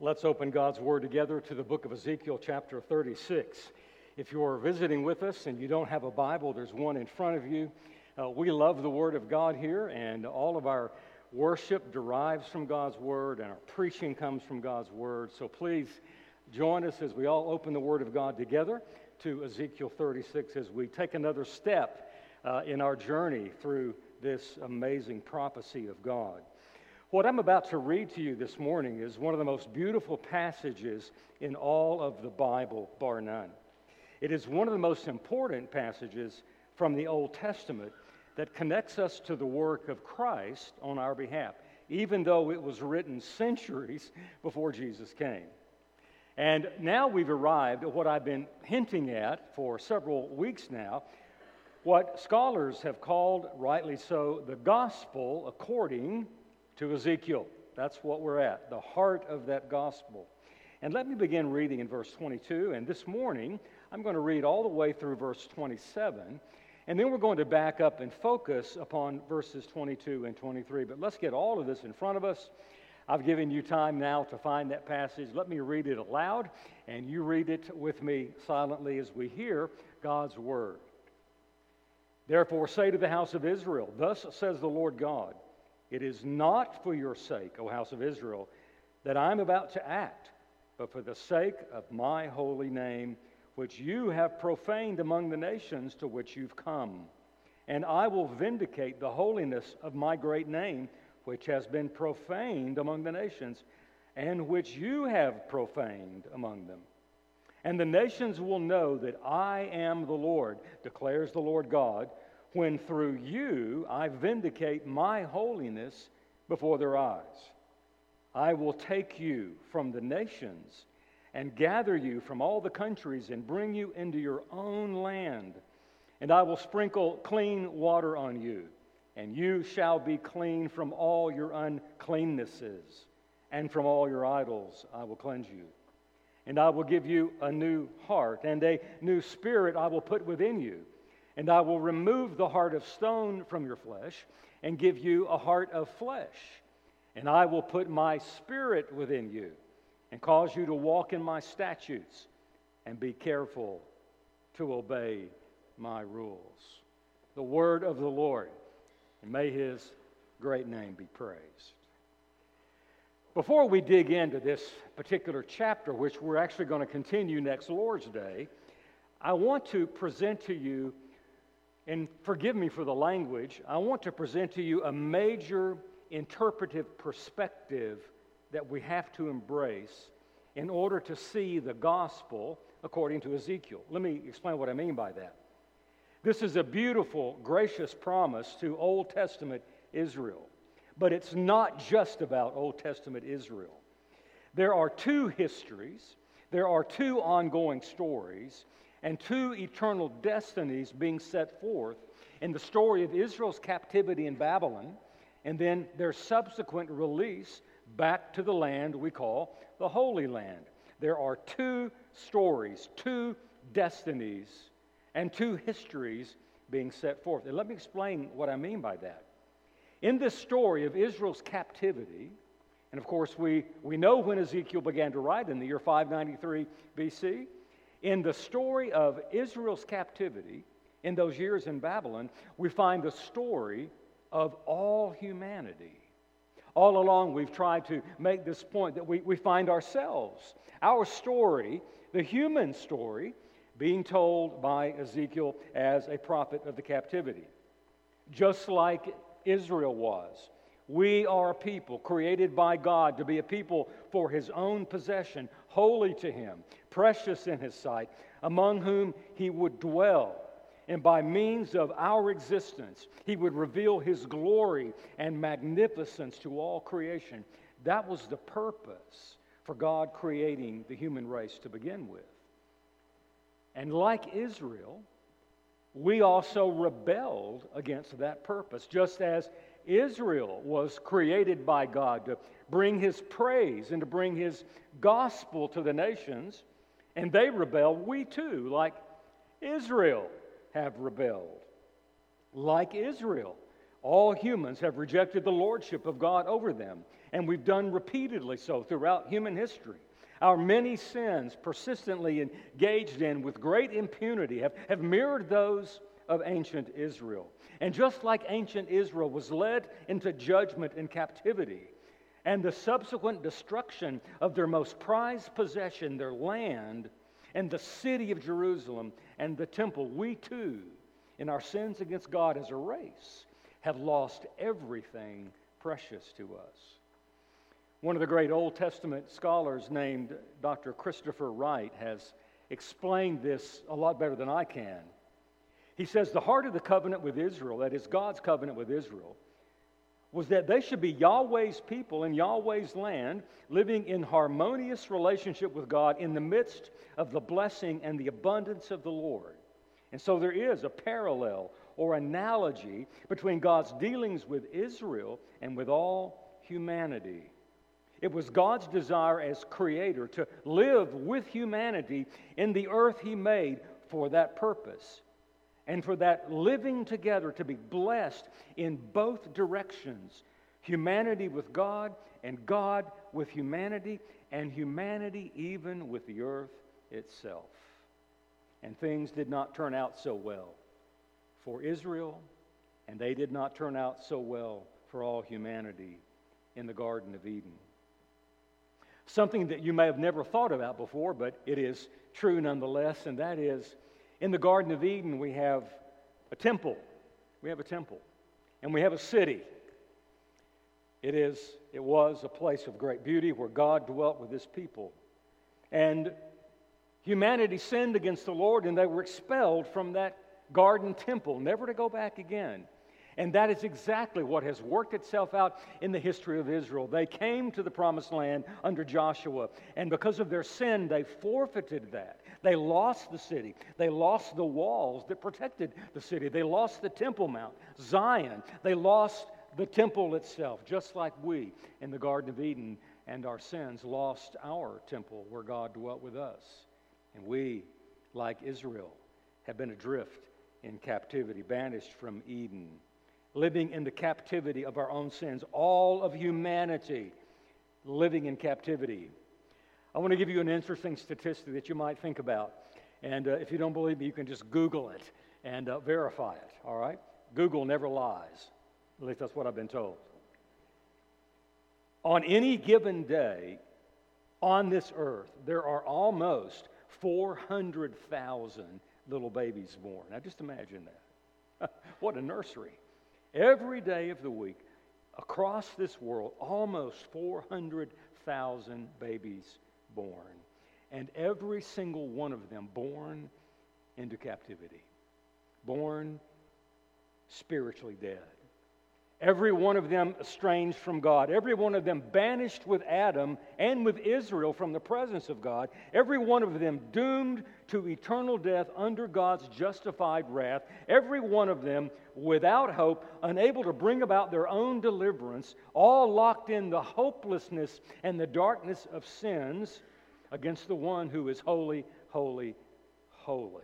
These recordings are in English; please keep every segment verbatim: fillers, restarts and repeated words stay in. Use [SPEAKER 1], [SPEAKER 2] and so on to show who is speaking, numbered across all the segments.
[SPEAKER 1] Let's open God's Word together to the book of Ezekiel chapter thirty-six. If you're visiting with us and you don't have a Bible, there's one in front of you. Uh, we love the Word of God here, and all of our worship derives from God's Word, and our preaching comes from God's Word. So please join us as we all open the Word of God together to Ezekiel thirty-six as we take another step uh, in our journey through this amazing prophecy of God. What I'm about to read to you this morning is one of the most beautiful passages in all of the Bible, bar none. It is one of the most important passages from the Old Testament that connects us to the work of Christ on our behalf, even though it was written centuries before Jesus came. And now we've arrived at what I've been hinting at for several weeks now, what scholars have called, rightly so, the gospel according to Ezekiel. That's what we're at, the heart of that gospel. And let me begin reading in verse twenty-two, and this morning I'm going to read all the way through verse twenty-seven, and then we're going to back up and focus upon verses twenty-two and twenty-three. But let's get all of this in front of us. I've given you time now to find that passage. Let me read it aloud, and you read it with me silently as we hear God's word. Therefore say to the house of Israel, thus says the Lord God, it is not for your sake, O house of Israel, that I'm about to act, but for the sake of my holy name, which you have profaned among the nations to which you've come. And I will vindicate the holiness of my great name, which has been profaned among the nations, and which you have profaned among them. And the nations will know that I am the Lord, declares the Lord God, when through you I vindicate my holiness before their eyes. I will take you from the nations and gather you from all the countries and bring you into your own land. And I will sprinkle clean water on you, and you shall be clean from all your uncleannesses, and from all your idols I will cleanse you. And I will give you a new heart, and a new spirit I will put within you. And I will remove the heart of stone from your flesh and give you a heart of flesh. And I will put my spirit within you and cause you to walk in my statutes and be careful to obey my rules. The word of the Lord, and may his great name be praised. Before we dig into this particular chapter, which we're actually going to continue next Lord's Day, I want to present to you, and forgive me for the language, I want to present to you a major interpretive perspective that we have to embrace in order to see the gospel according to Ezekiel. Let me explain what I mean by that. This is a beautiful, gracious promise to Old Testament Israel, but it's not just about Old Testament Israel. There are two histories, there are two ongoing stories, and two eternal destinies being set forth in the story of Israel's captivity in Babylon, and then their subsequent release back to the land we call the Holy Land. There are two stories, two destinies, and two histories being set forth. And let me explain what I mean by that. In this story of Israel's captivity, and of course we, we know when Ezekiel began to write in the year five ninety-three B C, in the story of Israel's captivity, in those years in Babylon, we find the story of all humanity. All along, we've tried to make this point that we, we find ourselves, our story, the human story, being told by Ezekiel as a prophet of the captivity. Just like Israel was. We are a people created by God to be a people for his own possession, holy to him, precious in his sight, among whom he would dwell. And by means of our existence, he would reveal his glory and magnificence to all creation. That was the purpose for God creating the human race to begin with. And like Israel, we also rebelled against that purpose, just as Israel was created by God to bring his praise and to bring his gospel to the nations, and they rebelled. We too, like Israel, have rebelled. Like Israel, All humans have rejected the lordship of God over them, and we've done repeatedly so throughout human history. Our many sins, persistently engaged in with great impunity, have, have mirrored those of ancient Israel. And just like ancient Israel was led into judgment and captivity, and the subsequent destruction of their most prized possession, their land, and the city of Jerusalem and the temple, we too, in our sins against God as a race, have lost everything precious to us. One of the great Old Testament scholars named Doctor Christopher Wright has explained this a lot better than I can. He says the heart of the covenant with Israel, that is God's covenant with Israel, was that they should be Yahweh's people in Yahweh's land, living in harmonious relationship with God in the midst of the blessing and the abundance of the Lord. And so there is a parallel or analogy between God's dealings with Israel and with all humanity. It was God's desire as creator to live with humanity in the earth He made for that purpose. And for that living together to be blessed in both directions, humanity with God and God with humanity, and humanity even with the earth itself. And things did not turn out so well for Israel, and they did not turn out so well for all humanity in the Garden of Eden. Something that you may have never thought about before, but it is true nonetheless, and that is, in the Garden of Eden, we have a temple. We have a temple. And we have a city. It is, it was a place of great beauty where God dwelt with His people. And humanity sinned against the Lord, and they were expelled from that garden temple, never to go back again. And that is exactly what has worked itself out in the history of Israel. They came to the promised land under Joshua, and because of their sin, they forfeited that. They lost the city. They lost the walls that protected the city. They lost the Temple Mount, Zion. They lost the temple itself, just like we in the Garden of Eden and our sins lost our temple where God dwelt with us. And we, like Israel, have been adrift in captivity, banished from Eden, living in the captivity of our own sins, all of humanity living in captivity. I want to give you an interesting statistic that you might think about. And uh, if you don't believe me, you can just Google it and uh, verify it, all right? Google never lies. At least that's what I've been told. On any given day on this earth, there are almost four hundred thousand little babies born. Now just imagine that. What a nursery. Every day of the week, across this world, almost four hundred thousand babies born. And every single one of them born into captivity. Born spiritually dead. Every one of them estranged from God. Every one of them banished with Adam and with Israel from the presence of God. Every one of them doomed to eternal death under God's justified wrath. Every one of them without hope, unable to bring about their own deliverance, all locked in the hopelessness and the darkness of sins against the one who is holy, holy, holy.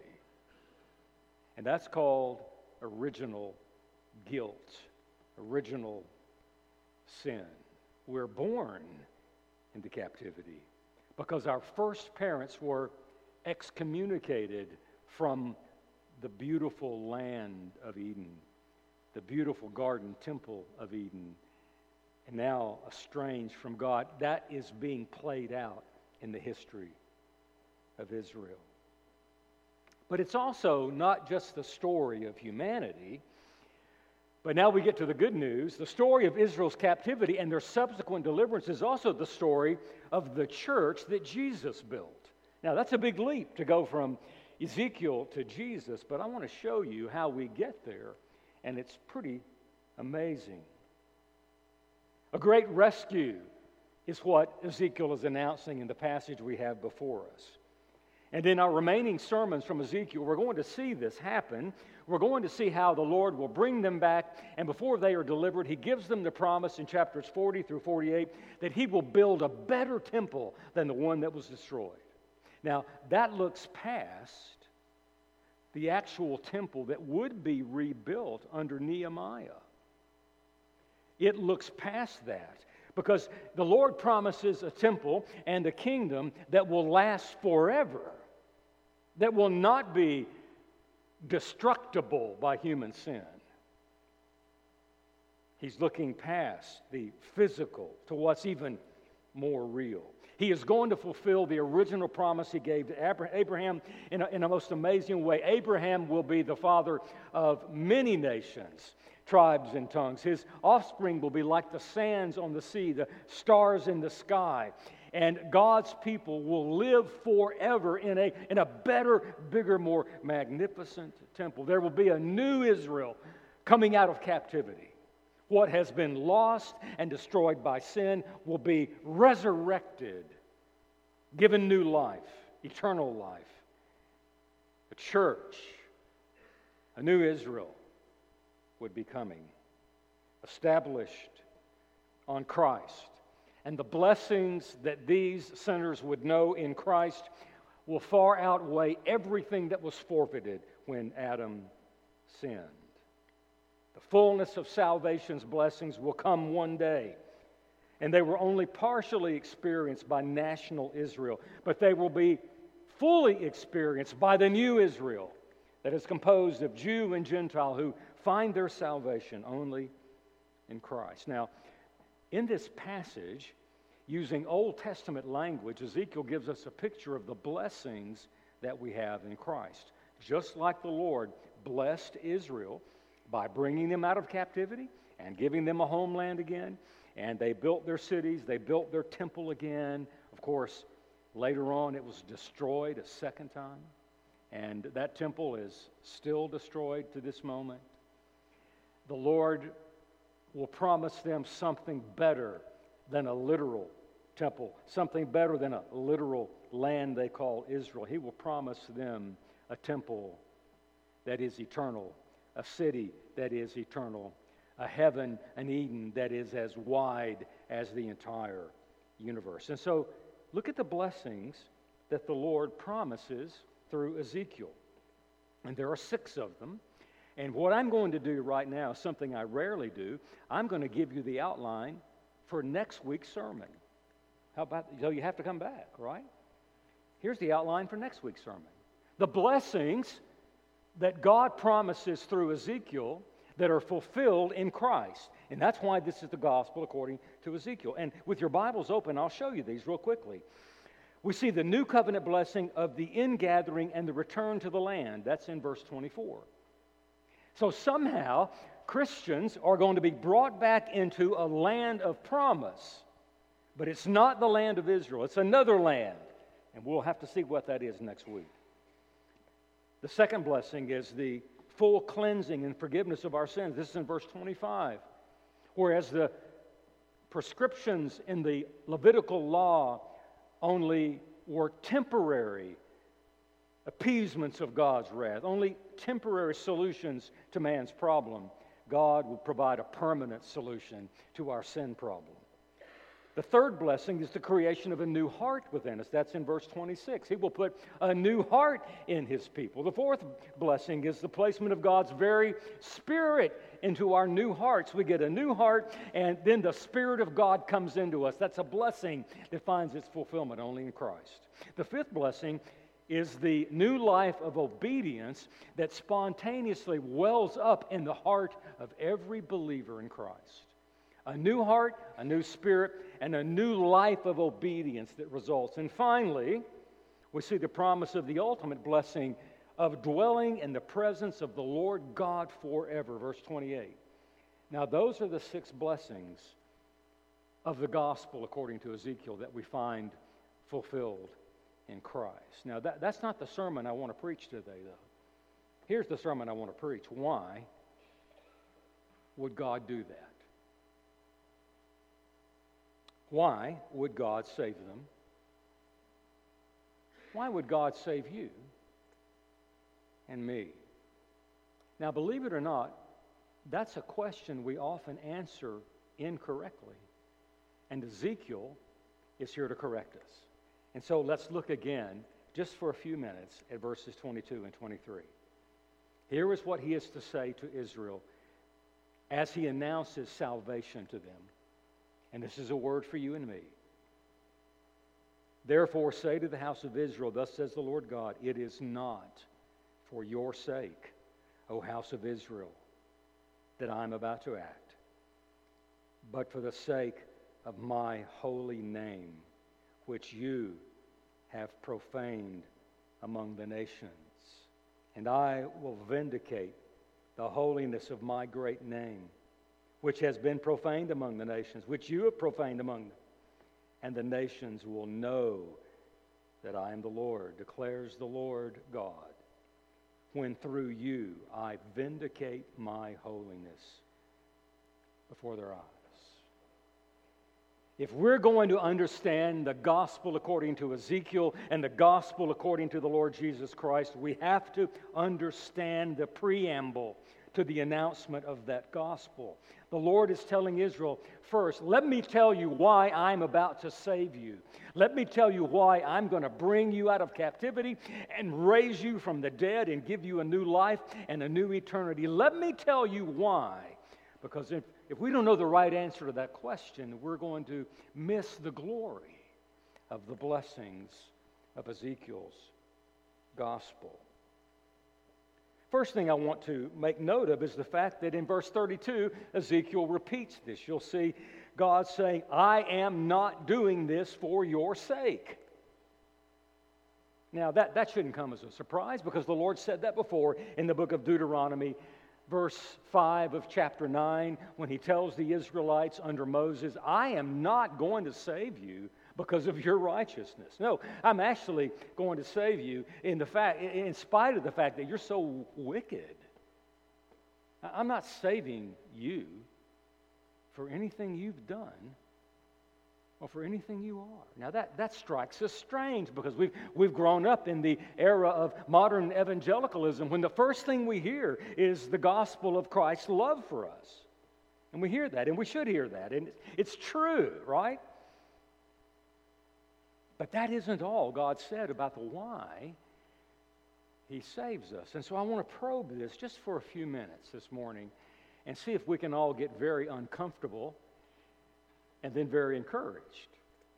[SPEAKER 1] And that's called original guilt. Original sin. We're born into captivity because our first parents were excommunicated from the beautiful land of Eden, the beautiful garden temple of Eden, and now estranged from God. That is being played out in the history of Israel. But it's also not just the story of humanity. But now we get to the good news. The story of Israel's captivity and their subsequent deliverance is also the story of the church that Jesus built. Now, that's a big leap to go from Ezekiel to Jesus, but I want to show you how we get there, and it's pretty amazing. A great rescue is what Ezekiel is announcing in the passage we have before us. And in our remaining sermons from Ezekiel, we're going to see this happen. We're going to see how the Lord will bring them back, and before they are delivered, He gives them the promise in chapters forty through forty-eight that He will build a better temple than the one that was destroyed. Now, that looks past the actual temple that would be rebuilt under Nehemiah. It looks past that because the Lord promises a temple and a kingdom that will last forever, that will not be destructible by human sin. He's looking past the physical to what's even more real. He is going to fulfill the original promise he gave to Abraham in a, in a most amazing way. Abraham will be the father of many nations, tribes, and tongues. His offspring will be like the sands on the sea, the stars in the sky. And God's people will live forever in a, in a better, bigger, more magnificent temple. There will be a new Israel coming out of captivity. What has been lost and destroyed by sin will be resurrected, given new life, eternal life. A church, a new Israel would be coming, established on Christ. And the blessings that these sinners would know in Christ will far outweigh everything that was forfeited when Adam sinned. The fullness of salvation's blessings will come one day, and they were only partially experienced by national Israel, but they will be fully experienced by the new Israel that is composed of Jew and Gentile who find their salvation only in Christ. Now, in this passage, using Old Testament language, Ezekiel gives us a picture of the blessings that we have in Christ. Just like the Lord blessed Israel by bringing them out of captivity and giving them a homeland again. And they built their cities, they built their temple again. Of course, later on it was destroyed a second time. And that temple is still destroyed to this moment. The Lord will promise them something better than a literal temple, something better than a literal land they call Israel. He will promise them a temple that is eternal, a city that is eternal, a heaven, an Eden that is as wide as the entire universe. And so look at the blessings that the Lord promises through Ezekiel. And there are six of them. And what I'm going to do right now, something I rarely do, I'm going to give you the outline for next week's sermon. How about, so you have to come back, right? Here's the outline for next week's sermon. The blessings that God promises through Ezekiel that are fulfilled in Christ. And that's why this is the gospel according to Ezekiel. And with your Bibles open, I'll show you these real quickly. We see the new covenant blessing of the ingathering and the return to the land. That's in verse twenty-four. So somehow, Christians are going to be brought back into a land of promise. But it's not the land of Israel. It's another land. And we'll have to see what that is next week. The second blessing is the full cleansing and forgiveness of our sins. This is in verse twenty-five. Whereas the prescriptions in the Levitical law only were temporary appeasements of God's wrath, only temporary solutions to man's problem, God will provide a permanent solution to our sin problem. The third blessing is the creation of a new heart within us. That's in verse twenty-six. He will put a new heart in His people. The fourth blessing is the placement of God's very Spirit into our new hearts. We get a new heart, and then the Spirit of God comes into us. That's a blessing that finds its fulfillment only in Christ. The fifth blessing is the new life of obedience that spontaneously wells up in the heart of every believer in Christ. A new heart, a new spirit, and a new life of obedience that results. And finally, we see the promise of the ultimate blessing of dwelling in the presence of the Lord God forever, verse twenty-eight. Now, those are the six blessings of the gospel, according to Ezekiel, that we find fulfilled in Christ. Now, that, that's not the sermon I want to preach today, though. Here's the sermon I want to preach. Why would God do that? Why would God save them? Why would God save you and me? Now, believe it or not, that's a question we often answer incorrectly. And Ezekiel is here to correct us. And so let's look again, just for a few minutes, at verses twenty-two and twenty-three. Here is what he is to say to Israel as he announces salvation to them. And this is a word for you and me. Therefore say to the house of Israel, thus says the Lord God, it is not for your sake, O house of Israel, that I am about to act, but for the sake of my holy name, which you have profaned among the nations. And I will vindicate the holiness of my great name, which has been profaned among the nations, which you have profaned among them. And the nations will know that I am the Lord, declares the Lord God, when through you I vindicate my holiness before their eyes. If we're going to understand the gospel according to Ezekiel and the gospel according to the Lord Jesus Christ, we have to understand the preamble to the announcement of that gospel. The Lord is telling Israel, first, let me tell you why I'm about to save you. Let me tell you why I'm going to bring you out of captivity and raise you from the dead and give you a new life and a new eternity. Let me tell you why. Because if, if we don't know the right answer to that question, we're going to miss the glory of the blessings of Ezekiel's gospel. First thing I want to make note of is the fact that in verse thirty-two, Ezekiel repeats this. You'll see God saying, I am not doing this for your sake. Now, that, that shouldn't come as a surprise because the Lord said that before in the book of Deuteronomy, verse five of chapter nine, when he tells the Israelites under Moses, I am not going to save you because of your righteousness. No, I'm actually going to save you in the fact, in spite of the fact that you're so wicked. I'm not saving you for anything you've done or for anything you are. Now that, that strikes us strange because we've, we've grown up in the era of modern evangelicalism when the first thing we hear is the gospel of Christ's love for us. And we hear that, and we should hear that, and it's true, right? But that isn't all God said about the why he saves us. And so I want to probe this just for a few minutes this morning and see if we can all get very uncomfortable and then very encouraged.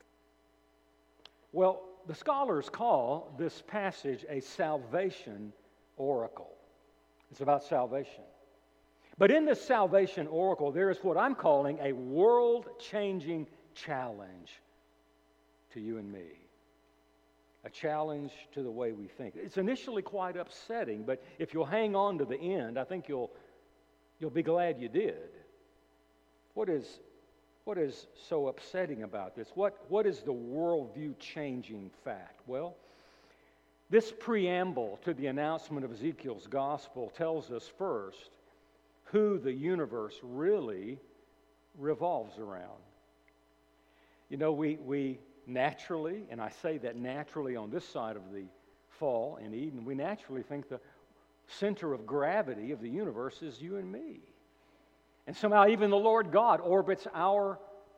[SPEAKER 1] Well, the scholars call this passage a salvation oracle. It's about salvation. But in this salvation oracle, there is what I'm calling a world-changing challenge to you and me. A challenge to the way we think. It's initially quite upsetting, but if you'll hang on to the end, I think you'll you'll be glad you did. What is what is so upsetting about this? What what is the worldview changing fact? Well, this preamble to the announcement of Ezekiel's gospel tells us first who the universe really revolves around. You know, we we naturally, and I say that naturally on this side of the fall in Eden, we naturally think the center of gravity of the universe is you and me. And somehow even the Lord God orbits our,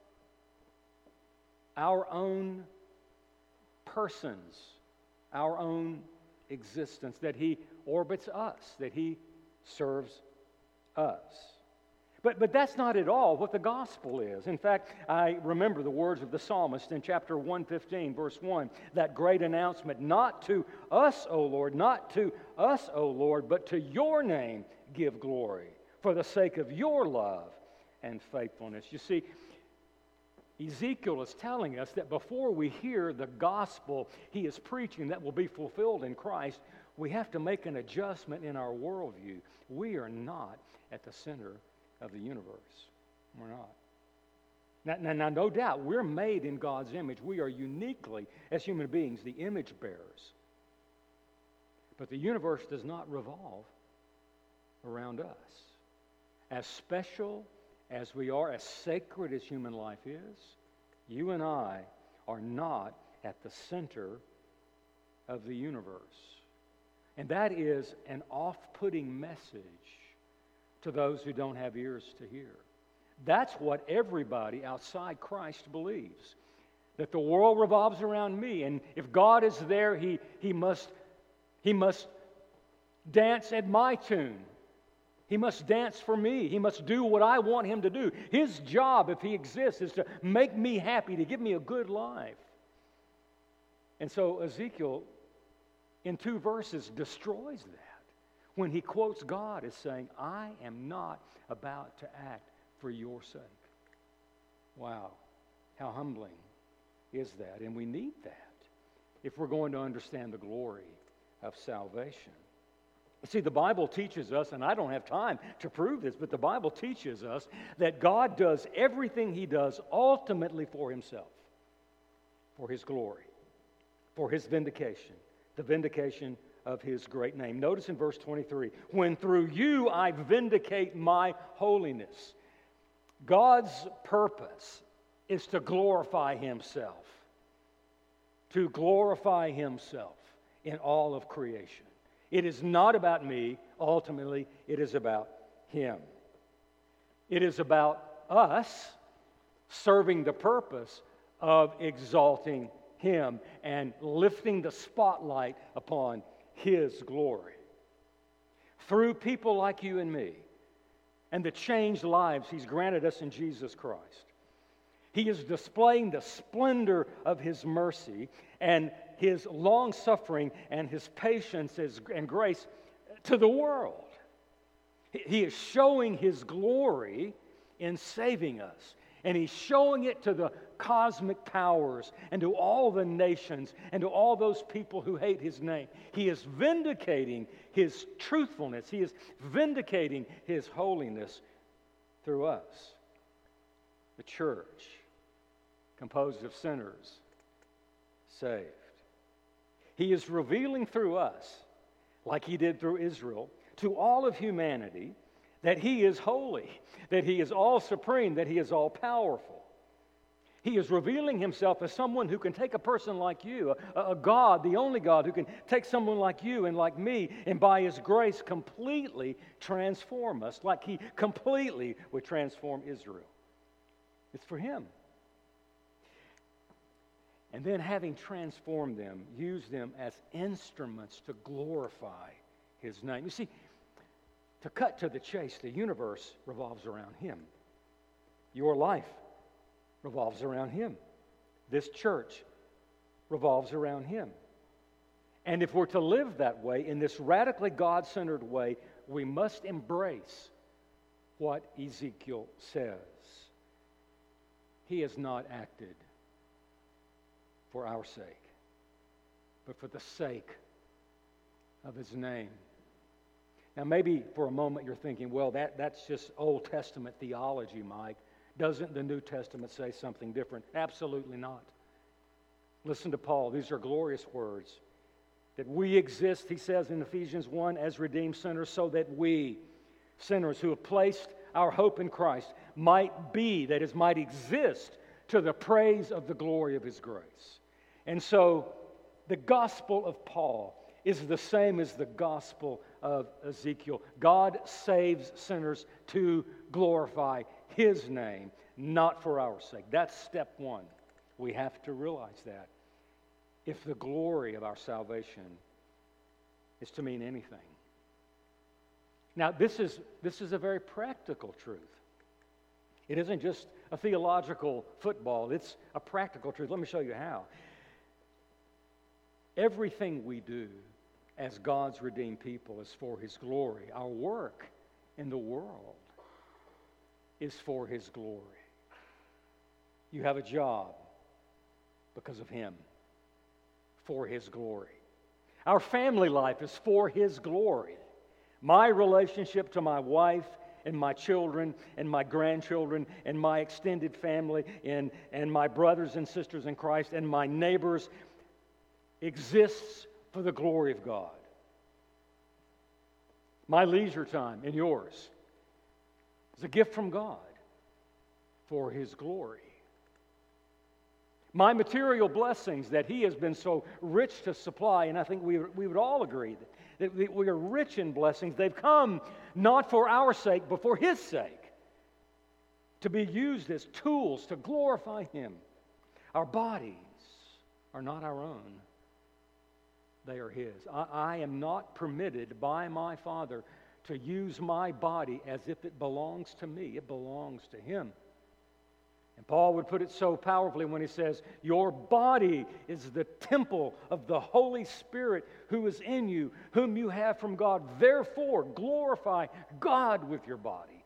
[SPEAKER 1] our own persons, our own existence, that he orbits us, that he serves us. But, but that's not at all what the gospel is. In fact, I remember the words of the psalmist in chapter one fifteen, verse one, that great announcement, not to us, O Lord, not to us, O Lord, but to your name give glory, for the sake of your love and faithfulness. You see, Ezekiel is telling us that before we hear the gospel he is preaching that will be fulfilled in Christ, we have to make an adjustment in our worldview. We are not at the center of the universe. We're not. Now, now, now, no doubt, we're made in God's image. We are uniquely, as human beings, the image bearers. But the universe does not revolve around us. As special as we are, as sacred as human life is, you and I are not at the center of the universe. And that is an off-putting message to those who don't have ears to hear. That's what everybody outside Christ believes, that the world revolves around me, and if God is there, he, he, must, he must dance at my tune. He must dance for me. He must do what I want him to do. His job, if he exists, is to make me happy, to give me a good life. And so Ezekiel, in two verses, destroys that when he quotes God as saying, I am not about to act for your sake. Wow, how humbling is that? And we need that if we're going to understand the glory of salvation. See, the Bible teaches us, and I don't have time to prove this, but the Bible teaches us that God does everything he does ultimately for himself, for his glory, for his vindication, the vindication of his great name. Notice in verse twenty-three, when through you I vindicate my holiness. God's purpose is to glorify himself, to glorify himself in all of creation. It is not about me. Ultimately, it is about him. It is about us serving the purpose of exalting him and lifting the spotlight upon his glory. Through people like you and me and the changed lives he's granted us in Jesus Christ, he is displaying the splendor of his mercy and his long-suffering and his patience and grace to the world. He is showing his glory in saving us. And he's showing it to the cosmic powers and to all the nations and to all those people who hate his name. He is vindicating his truthfulness. He is vindicating his holiness through us, the church, composed of sinners, saved. He is revealing through us, like he did through Israel, to all of humanity that he is holy, that he is all supreme, that he is all powerful. He is revealing himself as someone who can take a person like you, a, a God, the only God, who can take someone like you and like me, and by his grace completely transform us, like he completely would transform Israel. It's for him. And then having transformed them, use them as instruments to glorify his name. You see, to cut to the chase, the universe revolves around him. Your life revolves around him. This church revolves around him. And if we're to live that way, in this radically God-centered way, we must embrace what Ezekiel says. He has not acted for our sake, but for the sake of his name. Now, maybe for a moment you're thinking, well, that, that's just Old Testament theology, Mike. Doesn't the New Testament say something different? Absolutely not. Listen to Paul. These are glorious words. That we exist, he says in Ephesians one, as redeemed sinners, so that we, sinners who have placed our hope in Christ, might be, that is, might exist to the praise of the glory of his grace. And so the gospel of Paul is the same as the gospel of Ezekiel. God saves sinners to glorify his name, not for our sake. That's step one. We have to realize that if the glory of our salvation is to mean anything. Now, this is, this is a very practical truth. It isn't just a theological football. It's a practical truth. Let me show you how. Everything we do as God's redeemed people is for his glory. Our work in the world is for his glory. You have a job because of him, for his glory. Our family life is for his glory. My relationship to my wife and my children and my grandchildren and my extended family and, and my brothers and sisters in Christ and my neighbors exists for the glory of God. My leisure time and yours is a gift from God for his glory. My material blessings that he has been so rich to supply, and I think we, we would all agree that, that we are rich in blessings. They've come not for our sake, but for his sake, to be used as tools to glorify him. Our bodies are not our own. They are his. I, I am not permitted by my Father to use my body as if it belongs to me. It belongs to Him. And Paul would put it so powerfully when he says, your body is the temple of the Holy Spirit who is in you, whom you have from God. Therefore, glorify God with your body.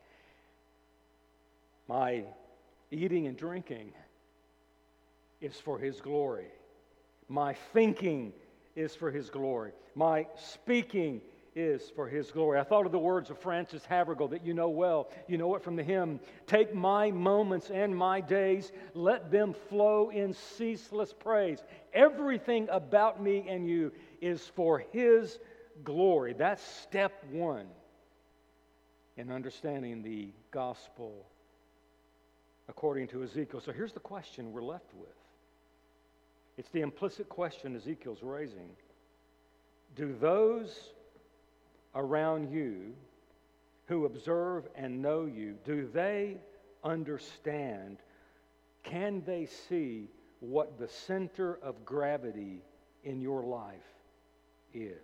[SPEAKER 1] My eating and drinking is for His glory. My thinking is for His glory. My speaking is for His glory. I thought of the words of Francis Havergal that you know well. You know it from the hymn, take my moments and my days, let them flow in ceaseless praise. Everything about me and you is for His glory. That's step one in understanding the gospel according to Ezekiel. So here's the question we're left with. It's the implicit question Ezekiel's raising. Do those around you who observe and know you, do they understand? Can they see what the center of gravity in your life is?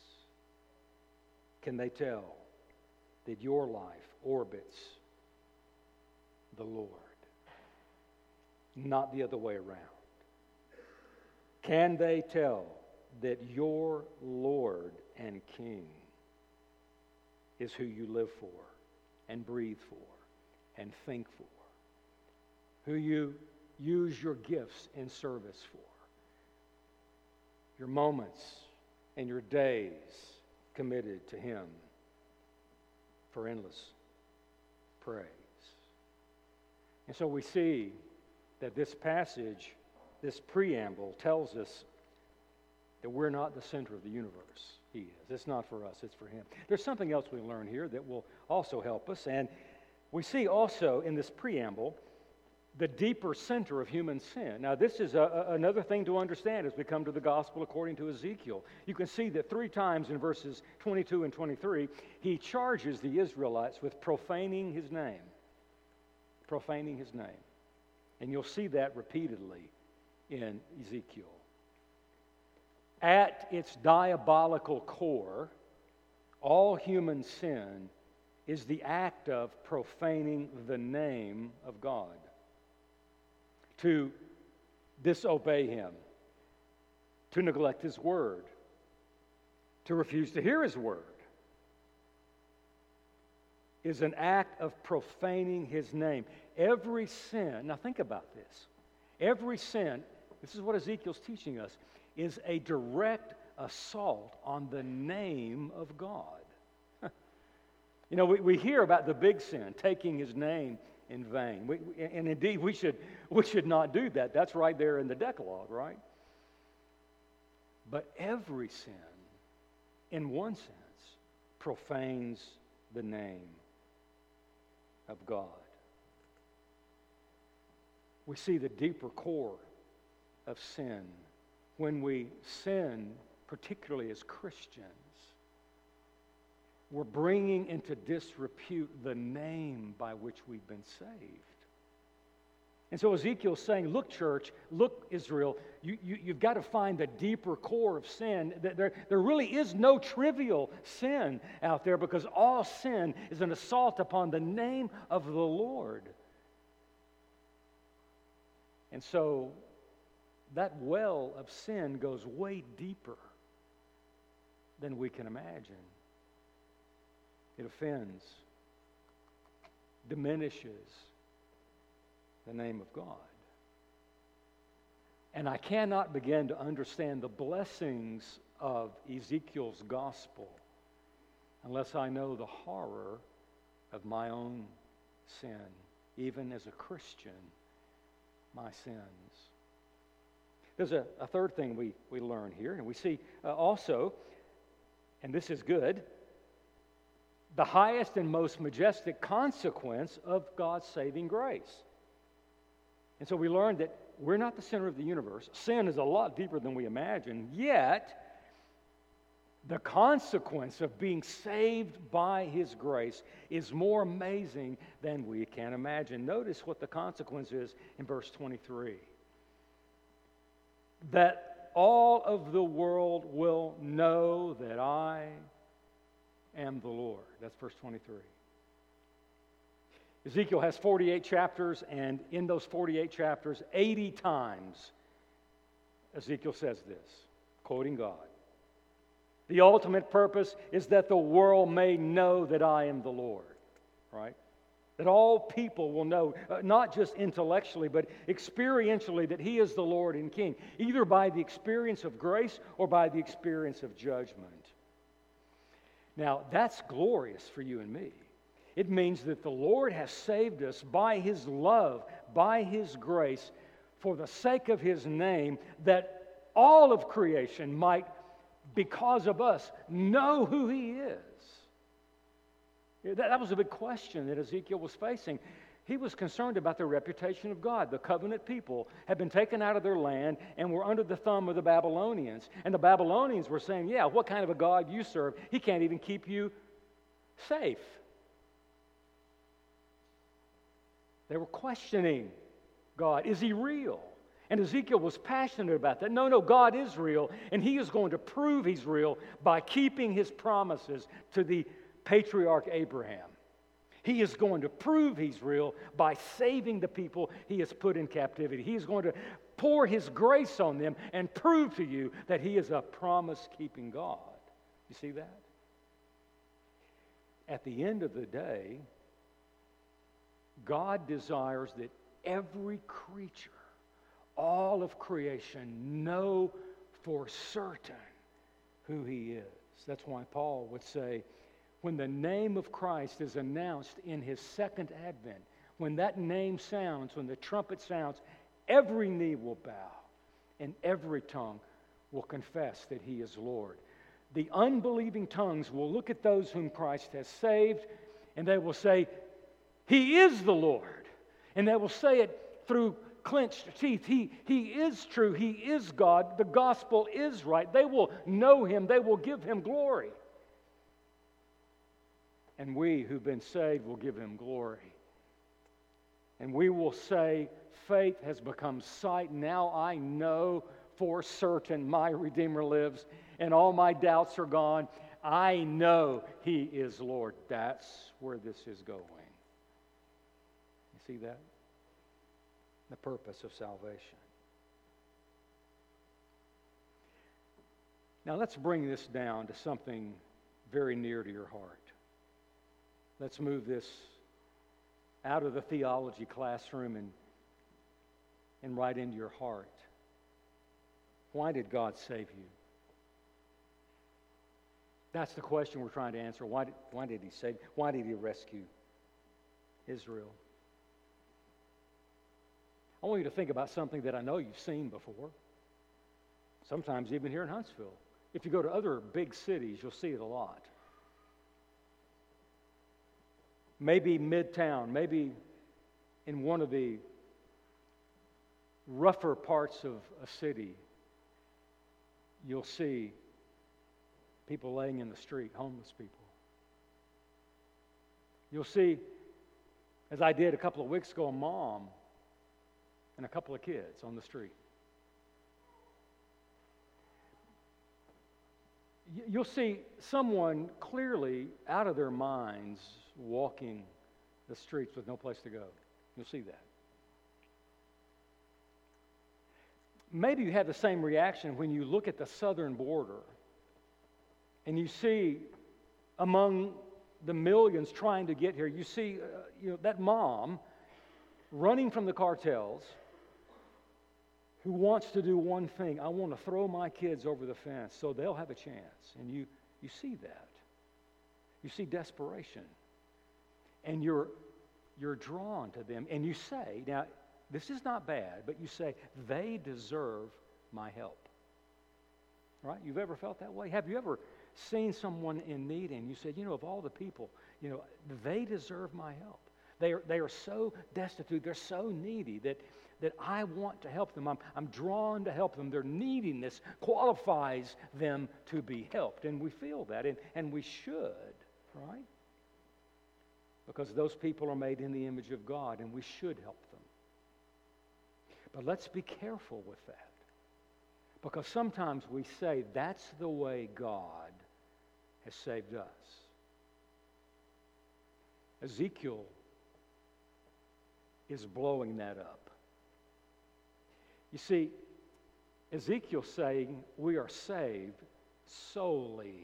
[SPEAKER 1] Can they tell that your life orbits the Lord, not the other way around? Can they tell that your Lord and King is who you live for and breathe for and think for, who you use your gifts in service for, your moments and your days committed to Him for endless praise? And so we see that this passage, this preamble, tells us that we're not the center of the universe. He is. It's not for us, it's for Him. There's something else we learn here that will also help us. And we see also in this preamble the deeper center of human sin. Now, this is a, a, another thing to understand as we come to the gospel according to Ezekiel. You can see that three times in verses twenty-two and twenty-three, he charges the Israelites with profaning His name. Profaning His name. And you'll see that repeatedly in Ezekiel. At its diabolical core, all human sin is the act of profaning the name of God. To disobey Him, to neglect His word, to refuse to hear His word, is an act of profaning His name. Every sin, now think about this, every sin, this is what Ezekiel's teaching us, is a direct assault on the name of God. You know, we, we hear about the big sin, taking His name in vain. We, and indeed, we should, we should not do that. That's right there in the Decalogue, right? But every sin, in one sense, profanes the name of God. We see the deeper core of sin. When we sin, particularly as Christians, we're bringing into disrepute the name by which we've been saved. And so Ezekiel's saying, look, church, look, Israel, you, you, you've got to find the deeper core of sin. There, there really is no trivial sin out there, because all sin is an assault upon the name of the Lord. And so that well of sin goes way deeper than we can imagine. It offends, diminishes the name of God. And I cannot begin to understand the blessings of Ezekiel's gospel unless I know the horror of my own sin, even as a Christian, my sins. There's a, a third thing we, we learn here, and we see uh, also, and this is good, the highest and most majestic consequence of God's saving grace. And so we learned that we're not the center of the universe. Sin is a lot deeper than we imagine, yet the consequence of being saved by His grace is more amazing than we can imagine. Notice what the consequence is in verse twenty-three. That all of the world will know that I am the Lord. That's verse twenty-three. Ezekiel has forty-eight chapters, and in those forty-eight chapters, eighty times, Ezekiel says this, quoting God. The ultimate purpose is that the world may know that I am the Lord, right? That all people will know, uh, not just intellectually, but experientially, that He is the Lord and King, either by the experience of grace or by the experience of judgment. Now, that's glorious for you and me. It means that the Lord has saved us by His love, by His grace, for the sake of His name, that all of creation might, because of us, know who He is. That, that was a big question that Ezekiel was facing. He was concerned about the reputation of God. The covenant people had been taken out of their land and were under the thumb of the Babylonians. And the Babylonians were saying, yeah, what kind of a God you serve? He can't even keep you safe. They were questioning God. Is He real? And Ezekiel was passionate about that. No, no, God is real, and He is going to prove He's real by keeping His promises to the patriarch Abraham. He is going to prove He's real by saving the people He has put in captivity. He is going to pour His grace on them and prove to you that He is a promise-keeping God. You see that? At the end of the day, God desires that every creature, all of creation, know for certain who He is. That's why Paul would say, when the name of Christ is announced in His second advent, when that name sounds, when the trumpet sounds, every knee will bow and every tongue will confess that He is Lord. The unbelieving tongues will look at those whom Christ has saved, and they will say, He is the Lord. And they will say it through clenched teeth. He, he is true. He is God. The gospel is right. They will know Him. They will give Him glory. And we who've been saved will give Him glory. And we will say, faith has become sight. Now I know for certain my Redeemer lives, and all my doubts are gone. I know He is Lord. That's where this is going. You see that? The purpose of salvation. Now let's bring this down to something very near to your heart. Let's move this out of the theology classroom and, and right into your heart. Why did God save you? That's the question we're trying to answer. Why did, why did He save? Why did He rescue Israel? I want you to think about something that I know you've seen before. Sometimes even here in Huntsville. If you go to other big cities, you'll see it a lot. Maybe midtown, maybe in one of the rougher parts of a city, you'll see people laying in the street, homeless people. You'll see, as I did a couple of weeks ago, a mom and a couple of kids on the street. You'll see someone clearly out of their minds walking the streets with no place to go. You'll see that. Maybe you have the same reaction when you look at the southern border and you see among the millions trying to get here, you see uh, you know, that mom running from the cartels who wants to do one thing. I want to throw my kids over the fence so they'll have a chance. And you, you see that. You see desperation. And you're, you're drawn to them. And you say, now, this is not bad, but you say, they deserve my help. Right? You've ever felt that way? Have you ever seen someone in need and you said, you know, of all the people, you know, they deserve my help. They are, they are so destitute, they're so needy that, that I want to help them. I'm, I'm drawn to help them. Their neediness qualifies them to be helped. And we feel that, and, and we should, right? Because those people are made in the image of God, and we should help them. But let's be careful with that. Because sometimes we say that's the way God has saved us. Ezekiel is blowing that up. You see, Ezekiel's saying we are saved solely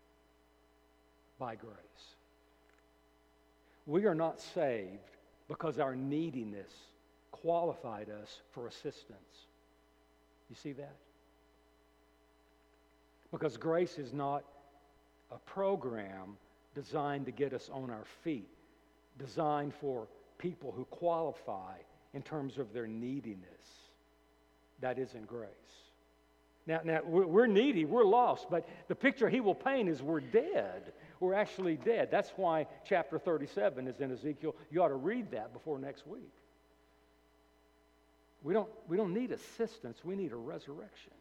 [SPEAKER 1] by grace. We are not saved because our neediness qualified us for assistance. You see that? Because grace is not a program designed to get us on our feet, designed for people who qualify in terms of their neediness. That isn't grace. Now, now we're needy, we're lost, but the picture he will paint is we're dead. We're actually dead. That's why chapter thirty-seven is in Ezekiel. You ought to read that before next week. We don't, we don't need assistance, we need a resurrection.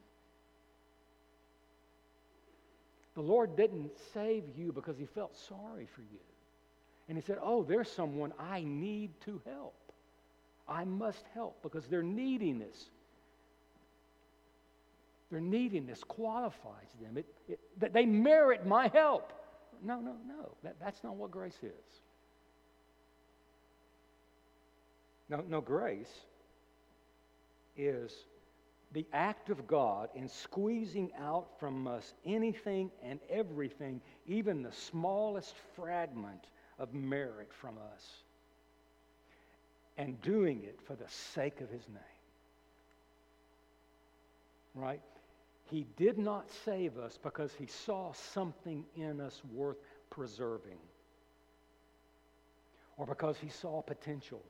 [SPEAKER 1] The Lord didn't save you because he felt sorry for you. And he said, oh, there's someone I need to help. I must help because their neediness, their neediness qualifies them. It, it, that they merit my help. No, no, no. That, that's not what grace is. No, no, grace is the act of God in squeezing out from us anything and everything, even the smallest fragment of merit from us, and doing it for the sake of his name. Right? He did not save us because he saw something in us worth preserving, or because he saw potential,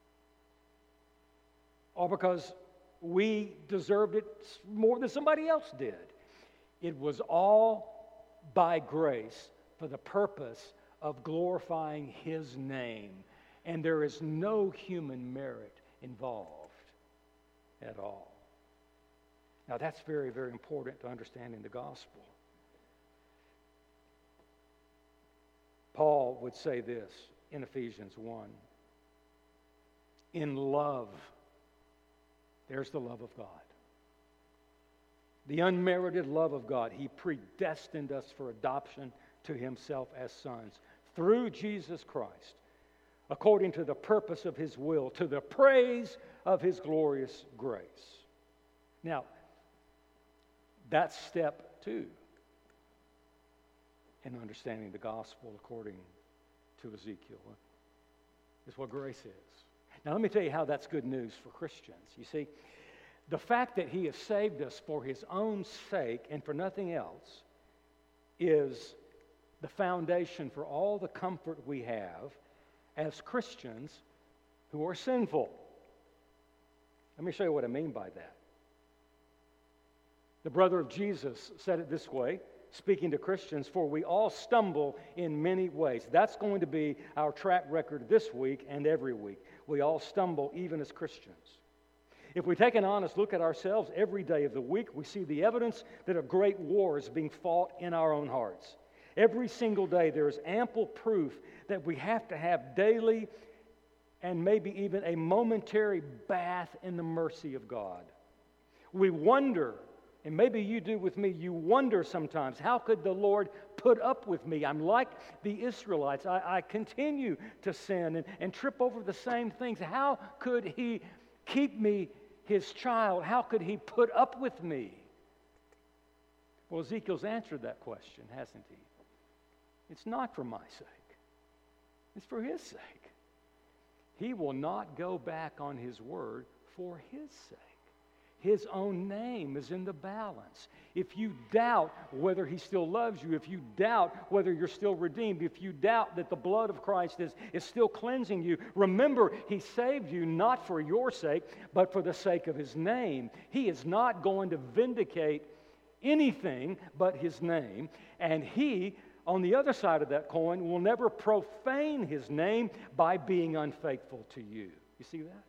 [SPEAKER 1] or because we deserved it more than somebody else did. It was all by grace for the purpose of glorifying his name. And there is no human merit involved at all. Now that's very, very important to understanding the gospel. Paul would say this in Ephesians one. In love, there's the love of God. The unmerited love of God. He predestined us for adoption to himself as sons through Jesus Christ, according to the purpose of his will, to the praise of his glorious grace. Now, that's step two in understanding the gospel according to Ezekiel. Is what grace is. Now, let me tell you how that's good news for Christians. You see, the fact that he has saved us for his own sake and for nothing else is the foundation for all the comfort we have as Christians who are sinful. Let me show you what I mean by that. The brother of Jesus said it this way, speaking to Christians, for we all stumble in many ways. That's going to be our track record this week and every week. We all stumble even as Christians. If we take an honest look at ourselves every day of the week, we see the evidence that a great war is being fought in our own hearts. Every single day there is ample proof that we have to have daily and maybe even a momentary bath in the mercy of God. We wonder, and maybe you do with me, you wonder sometimes, how could the Lord put up with me? I'm like the Israelites. I, I continue to sin and, and trip over the same things. How could he keep me his child? How could he put up with me? Well, Ezekiel's answered that question, hasn't he? It's not for my sake. It's for his sake. He will not go back on his word for his sake. His own name is in the balance. If you doubt whether he still loves you, if you doubt whether you're still redeemed, if you doubt that the blood of Christ is, is still cleansing you, remember, he saved you not for your sake, but for the sake of his name. He is not going to vindicate anything but his name, and he, on the other side of that coin, will never profane his name by being unfaithful to you. You see that?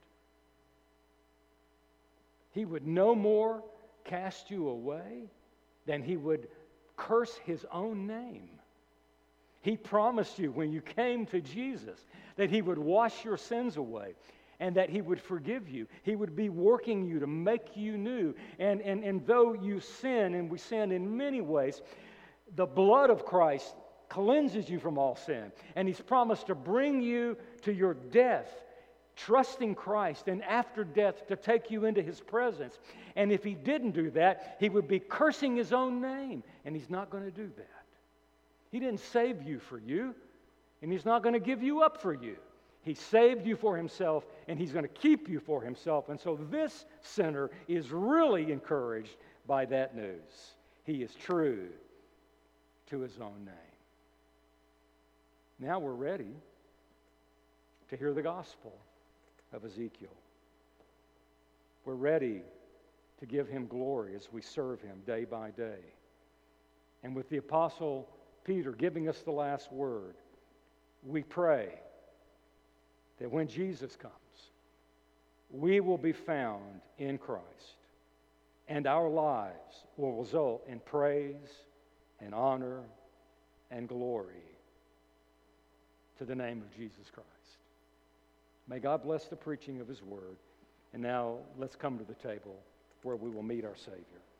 [SPEAKER 1] He would no more cast you away than he would curse his own name. He promised you when you came to Jesus that he would wash your sins away and that he would forgive you. He would be working you to make you new. And, and, and though you sin, and we sin in many ways, the blood of Christ cleanses you from all sin. And He's promised to bring you to your death, trusting Christ, and after death to take you into His presence. And if He didn't do that, He would be cursing His own name, and He's not going to do that. He didn't save you for you, and He's not going to give you up for you. He saved you for Himself, and He's going to keep you for Himself. And so this sinner is really encouraged by that news. He is true to His own name. Now we're ready to hear the gospel of Ezekiel. We're ready to give Him glory as we serve Him day by day. And with the Apostle Peter giving us the last word, we pray that when Jesus comes, we will be found in Christ, and our lives will result in praise and honor and glory to the name of Jesus Christ. May God bless the preaching of His word. And now let's come to the table where we will meet our Savior.